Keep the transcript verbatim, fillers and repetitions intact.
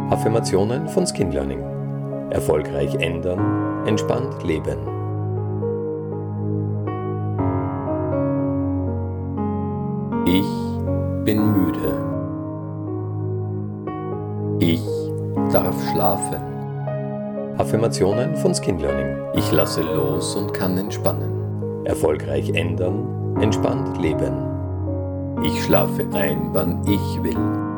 Affirmationen von Skin Learning. Erfolgreich ändern, entspannt leben. Ich bin müde. Ich darf schlafen. Affirmationen von Skin Learning. Ich lasse los und kann entspannen. Erfolgreich ändern, entspannt leben. Ich schlafe ein, wann ich will.